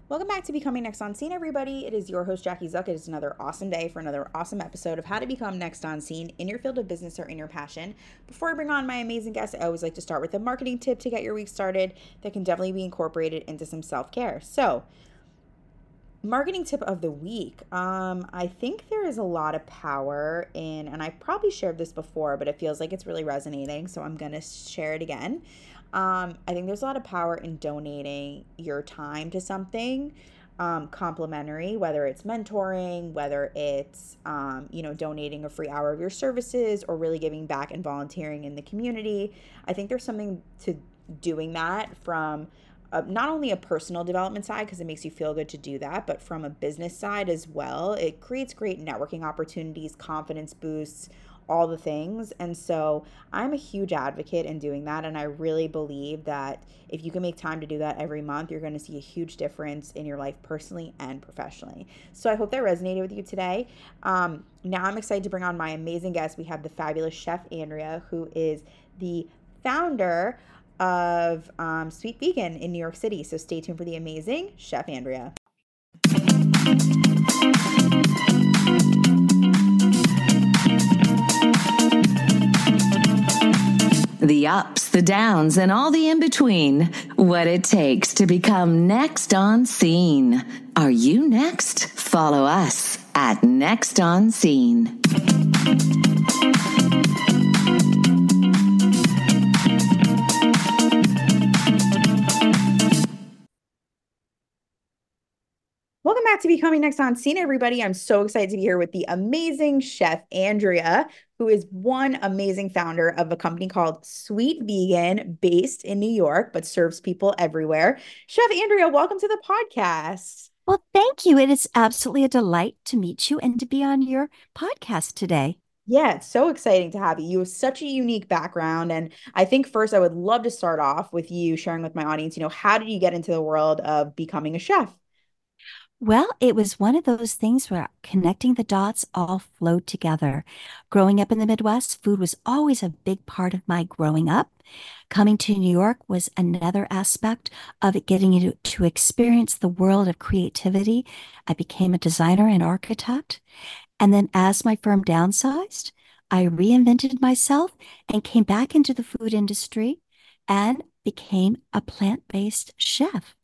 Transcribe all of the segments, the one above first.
Welcome back to Becoming Next on Scene, everybody. It is your host, Jackie Zuck. It is another awesome day for another awesome episode of how to become next on scene in your field of business or in your passion. Before I bring on my amazing guest, I always like to start with a marketing tip to get your week started that can definitely be incorporated into some self care. So, marketing tip of the week. I think there is a lot of power in, and I probably shared this before, but it feels like it's really resonating, so I'm gonna share it again. I think there's a lot of power in donating your time to something complimentary, whether it's mentoring, whether it's donating a free hour of your services, or really giving back and volunteering in the community. I think there's something to doing that from not only a personal development side because it makes you feel good to do that, but from a business side as well. It creates great networking opportunities, confidence boosts, all the things. And so I'm a huge advocate in doing that. And I really believe that if you can make time to do that every month, you're going to see a huge difference in your life personally and professionally. So I hope that resonated with you today. Now I'm excited to bring on my amazing guest. We have the fabulous Chef Andrea, who is the founder of Sweet Vegan in New York City. So stay tuned for the amazing Chef Andrea. The ups, the downs, and all the in between. What it takes to become next on scene. Are you next? Follow us at Next on Scene. Welcome back to Becoming Next on Scene, everybody. I'm so excited to be here with the amazing Chef Andrea, who is one amazing founder of a company called Sweet Vegan, based in New York, but serves people everywhere. Chef Andrea, welcome to the podcast. Well, thank you. It is absolutely a delight to meet you and to be on your podcast today. Yeah, it's so exciting to have you. You have such a unique background. And I think first I would love to start off with you sharing with my audience, how did you get into the world of becoming a chef? Well, it was one of those things where connecting the dots all flowed together. Growing up in the Midwest, food was always a big part of my growing up. Coming to New York was another aspect of it, getting you to experience the world of creativity. I became a designer and architect. And then as my firm downsized, I reinvented myself and came back into the food industry and became a plant-based chef.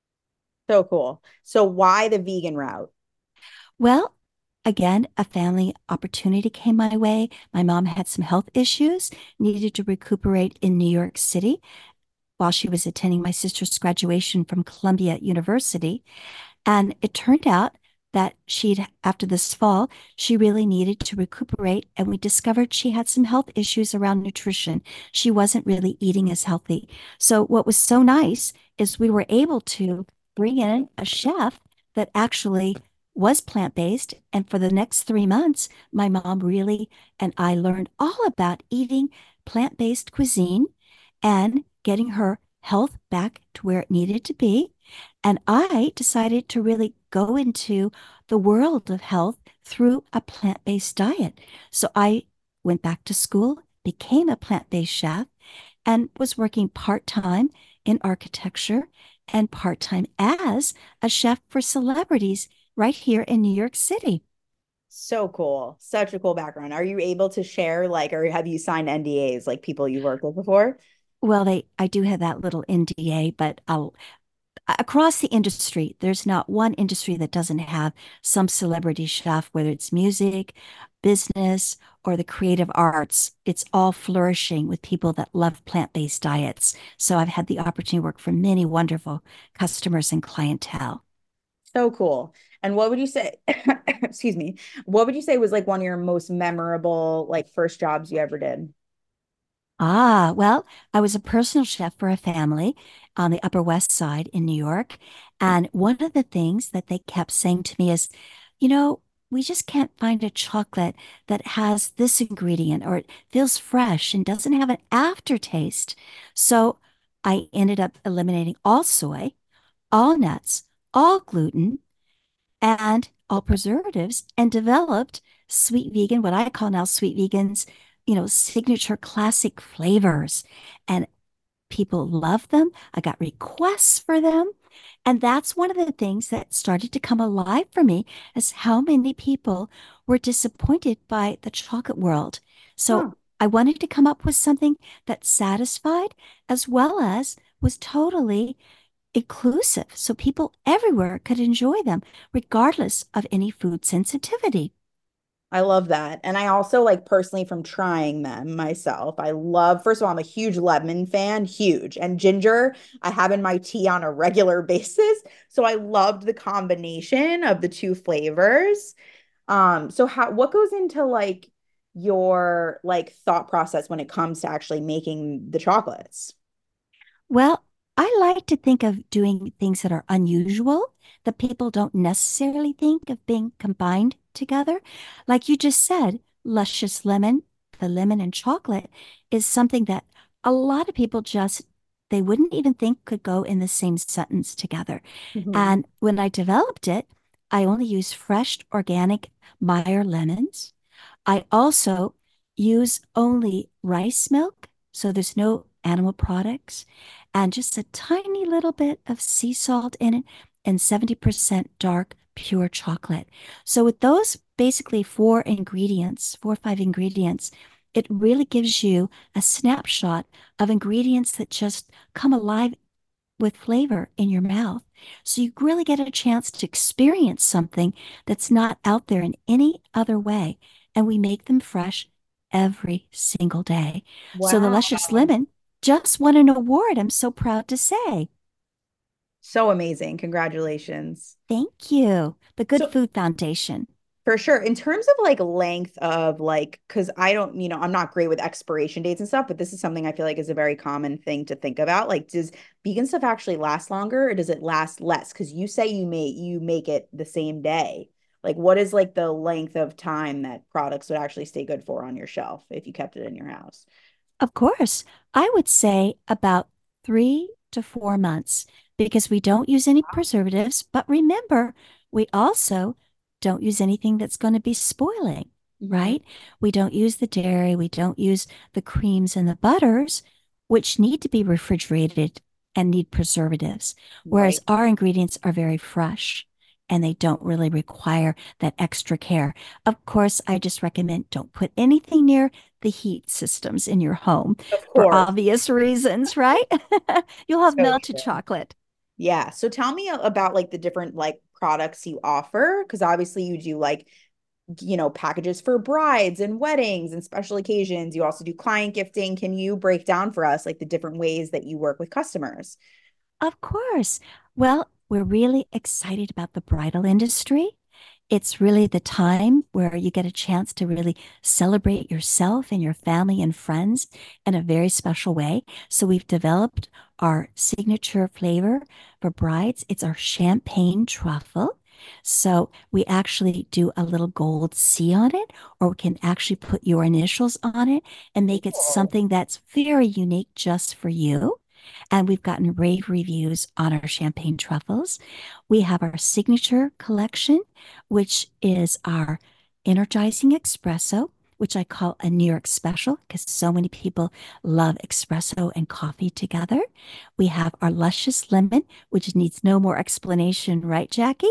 So cool. So why the vegan route? Well, again, a family opportunity came my way. My mom had some health issues, needed to recuperate in New York City while she was attending my sister's graduation from Columbia University. And it turned out that after this fall, she really needed to recuperate. And we discovered she had some health issues around nutrition. She wasn't really eating as healthy. So, what was so nice is we were able to bring in a chef that actually was plant-based. And for the next 3 months, my mom really and I learned all about eating plant-based cuisine and getting her health back to where it needed to be. And I decided to really go into the world of health through a plant-based diet. So I went back to school, became a plant-based chef, and was working part-time in architecture and part-time as a chef for celebrities right here in New York City. So cool. Such a cool background. Are you able to share, or have you signed NDAs like people you worked with before? Well, I do have that little NDA, but across the industry, there's not one industry that doesn't have some celebrity chef, whether it's music, business, or the creative arts. It's all flourishing with people that love plant-based diets. So I've had the opportunity to work for many wonderful customers and clientele. So cool. And what would you say, excuse me, what would you say was like one of your most memorable, like first jobs you ever did? Well, I was a personal chef for a family on the Upper West Side in New York. And one of the things that they kept saying to me is, you know, we just can't find a chocolate that has this ingredient or it feels fresh and doesn't have an aftertaste. So I ended up eliminating all soy, all nuts, all gluten, and all preservatives and developed Sweet Vegan, what I call now Sweet Vegan's, signature classic flavors. And people love them. I got requests for them. And that's one of the things that started to come alive for me is how many people were disappointed by the chocolate world. So Huh. I wanted to come up with something that satisfied as well as was totally inclusive so people everywhere could enjoy them regardless of any food sensitivity. I love that. And I also like personally from trying them myself. I love, first of all, I'm a huge lemon fan, huge. And ginger, I have in my tea on a regular basis. So I loved the combination of the two flavors. So what goes into like your like thought process when it comes to actually making the chocolates? Well, I like to think of doing things that are unusual that people don't necessarily think of being combined together. Like you just said, luscious lemon, the lemon and chocolate is something that a lot of people just they wouldn't even think could go in the same sentence together. Mhm. And when I developed it, I only use fresh organic Meyer lemons. I also use only rice milk, so there's no animal products, and just a tiny little bit of sea salt in it, and 70% dark, pure chocolate. So, with those basically four or five ingredients, it really gives you a snapshot of ingredients that just come alive with flavor in your mouth. So you really get a chance to experience something that's not out there in any other way. And we make them fresh every single day. So the Wow. Luscious Lemon just won an award, I'm so proud to say. So amazing. Congratulations. Thank you. The Good So Food Foundation. for sure. In terms of like length of like, because I don't, I'm not great with expiration dates and stuff, but this is something I feel like is a very common thing to think about. Like, does vegan stuff actually last longer or does it last less? Because you say you make it the same day. Like, what is like the length of time that products would actually stay good for on your shelf if you kept it in your house? Of course, I would say about 3 to 4 months because we don't use any preservatives. But remember, we also don't use anything that's going to be spoiling, Mhm. right? We don't use the dairy, we don't use the creams and the butters, which need to be refrigerated and need preservatives, whereas Right. our ingredients are very fresh and they don't really require that extra care. Of course, I just recommend don't put anything near the heat systems in your home Of for course. obvious reasons, right? You'll have So melted true. chocolate. Yeah. So tell me about like the different like products you offer, because obviously you do like, packages for brides and weddings and special occasions. You also do client gifting. Can you break down for us like the different ways that you work with customers? Of course. Well, we're really excited about the bridal industry. It's really the time where you get a chance to really celebrate yourself and your family and friends in a very special way. So we've developed our signature flavor for brides. It's our champagne truffle. So we actually do a little gold C on it, or we can actually put your initials on it and make it Cool. something that's very unique just for you. And we've gotten rave reviews on our champagne truffles. We have our signature collection, which is our energizing espresso, which I call a New York special because so many people love espresso and coffee together. We have our luscious lemon, which needs no more explanation, right, Jackie?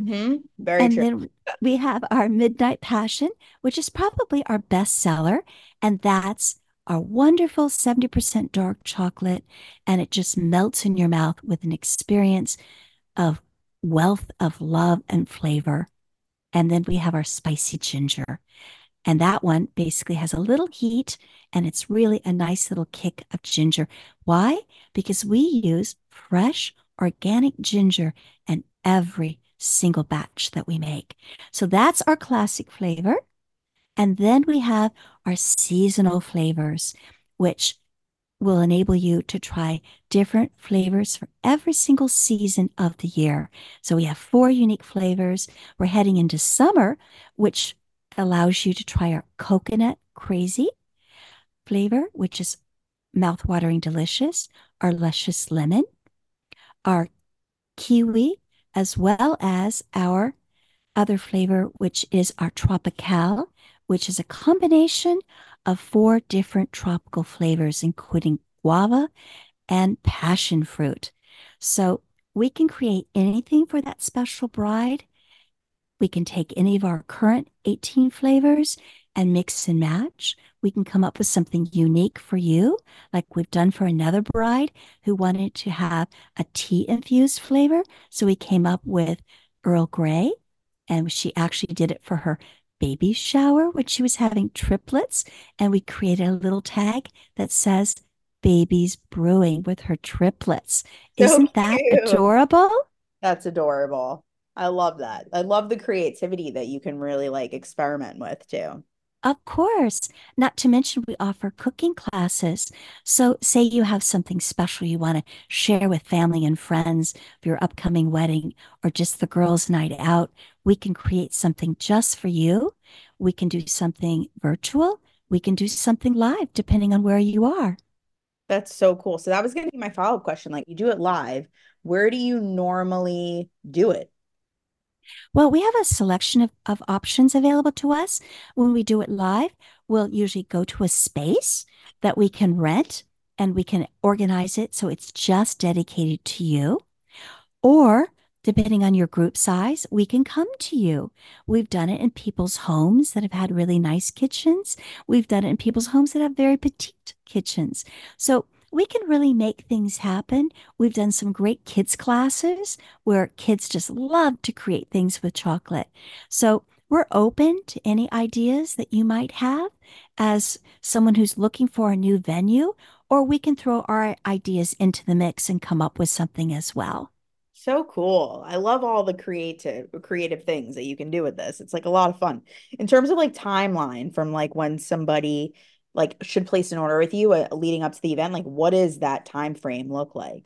Very And true. then we have our Midnight Passion, which is probably our best seller. And that's our wonderful 70% dark chocolate. And it just melts in your mouth with an experience of wealth of love and flavor. And then we have our spicy ginger. And that one basically has a little heat and it's really a nice little kick of ginger. Why? Because we use fresh organic ginger in every single batch that we make. So that's our classic flavor. And then we have our seasonal flavors, which will enable you to try different flavors for every single season of the year. So we have 4 unique flavors. We're heading into summer, which allows you to try our coconut crazy flavor, which is mouthwatering delicious, our luscious lemon, our kiwi, as well as our other flavor, which is our tropical, which is a combination of 4 different tropical flavors, including guava and passion fruit. So we can create anything for that special bride. We can take any of our current 18 flavors and mix and match. We can come up with something unique for you, like we've done for another bride who wanted to have a tea infused flavor. So we came up with Earl Grey, and she actually did it for her baby shower when she was having triplets. And we created a little tag that says, Baby's brewing with her triplets. So Isn't that cute. adorable? That's adorable. I love that. I love the creativity that you can really like experiment with too. Of course. Not to mention, we offer cooking classes. So, say you have something special you want to share with family and friends for your upcoming wedding or just the girls' night out. We can create something just for you. We can do something virtual. We can do something live, depending on where you are. That's so cool. So that was going to be my follow-up question. Like you do it live. Where do you normally do it? Well, we have a selection of options available to us. When we do it live, we'll usually go to a space that we can rent and we can organize it so it's just dedicated to you. Or, depending on your group size, we can come to you. We've done it in people's homes that have had really nice kitchens. We've done it in people's homes that have very petite kitchens. So we can really make things happen. We've done some great kids classes where kids just love to create things with chocolate. So we're open to any ideas that you might have as someone who's looking for a new venue, or we can throw our ideas into the mix and come up with something as well. So cool. I love all the creative things that you can do with this. It's like a lot of fun. In terms of like timeline from like when somebody like should place an order with you leading up to the event, like what does that time frame look like?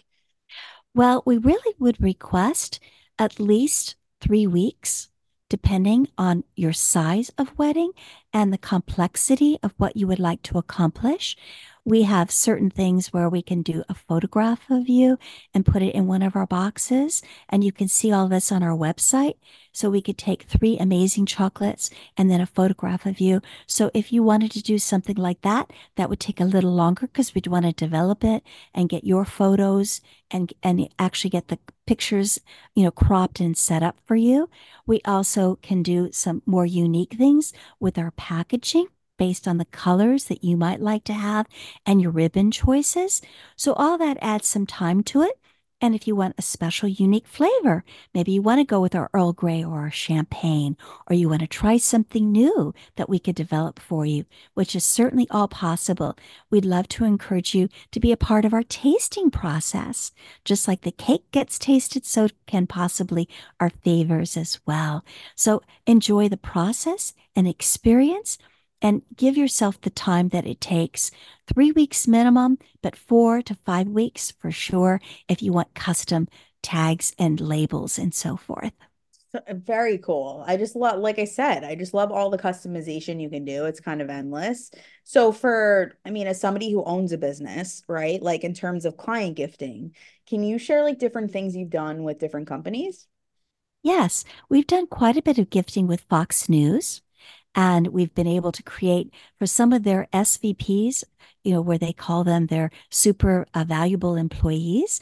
Well, we really would request at least 3 weeks, depending on your size of wedding and the complexity of what you would like to accomplish. We have certain things where we can do a photograph of you and put it in one of our boxes. And you can see all this on our website. So we could take 3 amazing chocolates and then a photograph of you. So if you wanted to do something like that, that would take a little longer because we'd want to develop it and get your photos and actually get the pictures, cropped and set up for you. We also can do some more unique things with our packaging based on the colors that you might like to have and your ribbon choices. So all that adds some time to it. And if you want a special unique flavor, maybe you want to go with our Earl Grey or our champagne, or you want to try something new that we could develop for you, which is certainly all possible. We'd love to encourage you to be a part of our tasting process. Just like the cake gets tasted, so can possibly our favors as well. So enjoy the process and experience and give yourself the time that it takes. 3 weeks minimum, but 4 to 5 weeks for sure if you want custom tags and labels and so forth. Very cool. I just love, like I said, I just love all the customization you can do. It's kind of endless. So I mean, as somebody who owns a business, right? Like in terms of client gifting, can you share like different things you've done with different companies? Yes, we've done quite a bit of gifting with Fox News. And we've been able to create for some of their SVPs, where they call them their super valuable employees.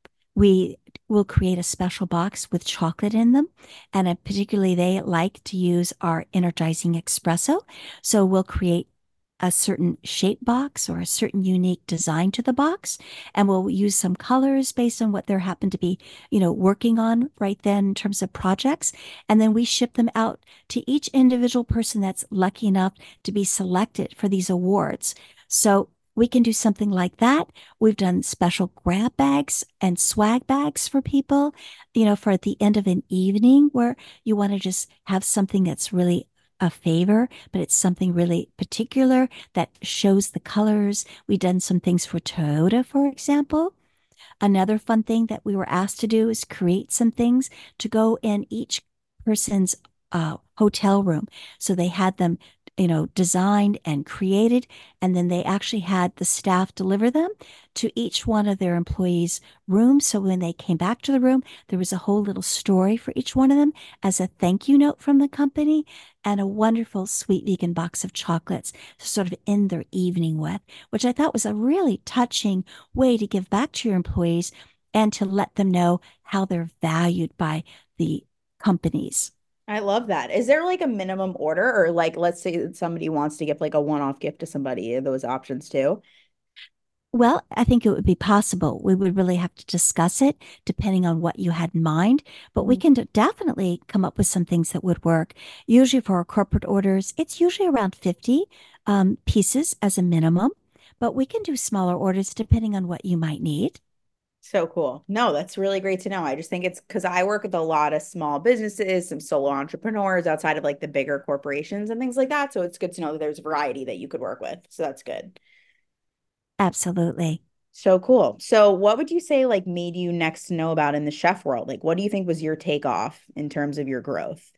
We will create a special box with chocolate in them. And particularly, they like to use our energizing espresso. So we'll create a certain shape box or a certain unique design to the box. And we'll use some colors based on what they happen to be, working on right then in terms of projects. And then we ship them out to each individual person that's lucky enough to be selected for these awards. So we can do something like that. We've done special grab bags and swag bags for people, for at the end of an evening where you want to just have something that's really a favor, but it's something really particular that shows the colors. We've done some things for Toyota, for example. Another fun thing that we were asked to do is create some things to go in each person's hotel room. So they had them, designed and created, and then they actually had the staff deliver them to each one of their employees' rooms. So when they came back to the room, there was a whole little story for each one of them as a thank you note from the company and a wonderful sweet vegan box of chocolates to sort of end their evening with, which I thought was a really touching way to give back to your employees and to let them know how they're valued by the companies. I love that. Is there like a minimum order or like let's say that somebody wants to give like a one-off gift to somebody, are those options too? Well, I think it would be possible. We would really have to discuss it depending on what you had in mind, but we Mhm. can definitely come up with some things that would work. Usually for our corporate orders, it's usually around 50 pieces as a minimum, but we can do smaller orders depending on what you might need. So cool. No, that's really great to know. I just think it's because I work with a lot of small businesses, some solo entrepreneurs outside of like the bigger corporations and things like that. So it's good to know that there's variety that you could work with. So that's good. Absolutely. So cool. So what would you say like made you next to know about in the chef world? Like what do you think was your takeoff in terms of your growth?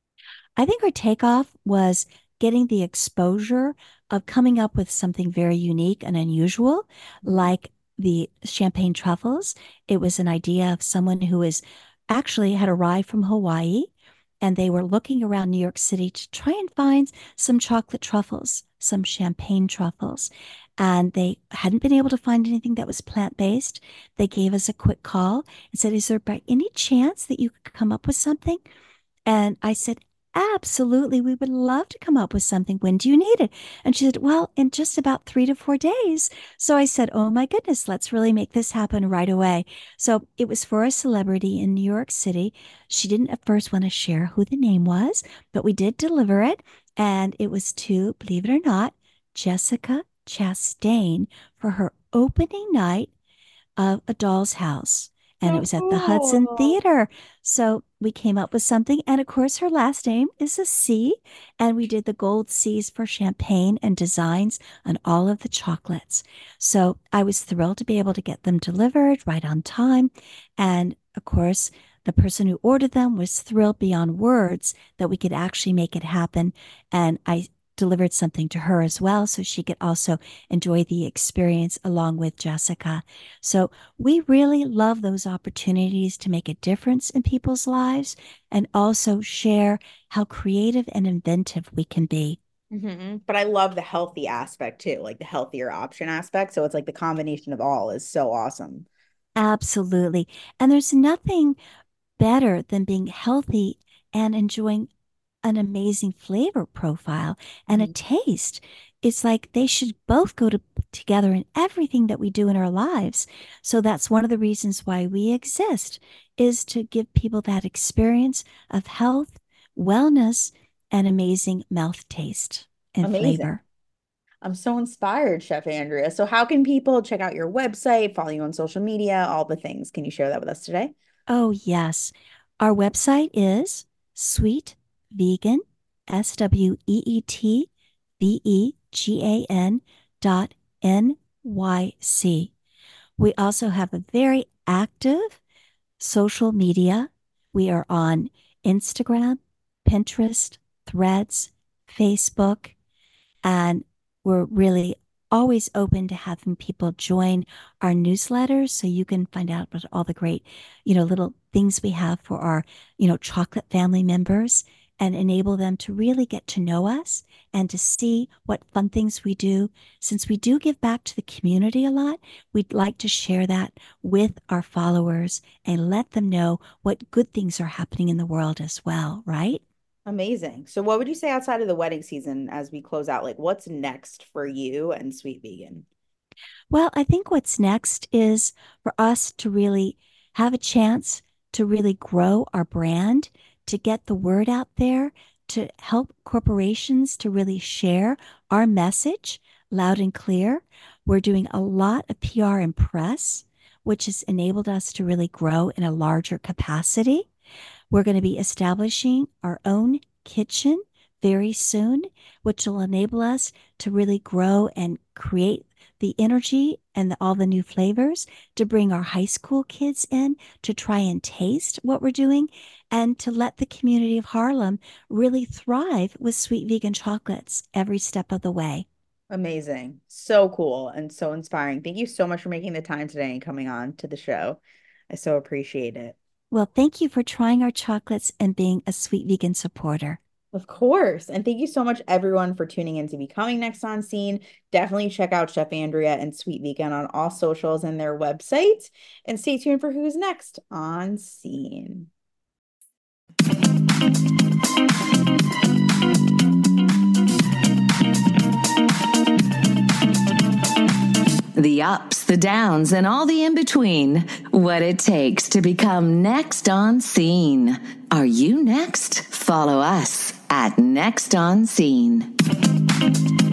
I think our takeoff was getting the exposure of coming up with something very unique and unusual, Mhm. like the champagne truffles. It was an idea of someone who is actually had arrived from Hawaii and they were looking around New York City to try and find some chocolate truffles, some champagne truffles. And they hadn't been able to find anything that was plant-based. They gave us a quick call and said, "Is there by any chance that you could come up with something?" And I said, "Absolutely. We would love to come up with something. When do you need it?" And she said, "Well, in just about 3 to 4 days." So I said, "Oh my goodness, let's really make this happen right away." So it was for a celebrity in New York City. She didn't at first want to share who the name was, but we did deliver it. And it was to, believe it or not, Jessica Chastain for her opening night of A Doll's House. And it So was at the Hudson cool. Theater. So we came up with something. And of course, her last name is a C. And we did the gold C's for champagne and designs on all of the chocolates. So I was thrilled to be able to get them delivered right on time. And of course, the person who ordered them was thrilled beyond words that we could actually make it happen. And I delivered something to her as well so she could also enjoy the experience along with Jessica. So we really love those opportunities to make a difference in people's lives and also share how creative and inventive we can be. But I love the healthy aspect too, like the healthier option aspect. So it's like the combination of all is so awesome. Absolutely. And there's nothing better than being healthy and enjoying an amazing flavor profile and a Mhm. taste. It's like they should both together in everything that we do in our lives. So that's one of the reasons why we exist is to give people that experience of health, wellness, and amazing mouth taste and Amazing. flavor. I'm so inspired, Chef Andrea. So how can people check out your website, follow you on social media, all the things? Can you share that with us today? Oh, yes. Our website is Sweet Vegan, SweetVegan .NYC. We also have a very active social media. We are on Instagram, Pinterest, Threads, Facebook, and we're really always open to having people join our newsletters so you can find out about all the great, little things we have for our, chocolate family members and enable them to really get to know us and to see what fun things we do. Since we do give back to the community a lot, we'd like to share that with our followers and let them know what good things are happening in the world as well, right? Amazing. So what would you say outside of the wedding season as we close out? Like what's next for you and Sweet Vegan? Well, I think what's next is for us to really have a chance to really grow our brand, to get the word out there, to help corporations to really share our message loud and clear. We're doing a lot of PR and press, which has enabled us to really grow in a larger capacity. We're going to be establishing our own kitchen very soon, which will enable us to really grow and create the energy and all the new flavors to bring our high school kids in to try and taste what we're doing and to let the community of Harlem really thrive with sweet vegan chocolates every step of the way. Amazing. So cool and so inspiring. Thank you so much for making the time today and coming on to the show. I so appreciate it. Well, thank you for trying our chocolates and being a sweet vegan supporter. Of course. And thank you so much, everyone, for tuning in to Becoming Next on Scene. Definitely check out Chef Andrea and Sweet Vegan on all socials and their website. And stay tuned for who's next on Scene. The ups, the downs, and all the in-between. What it takes to become next on Scene. Are you next? Follow us at Next on Scene.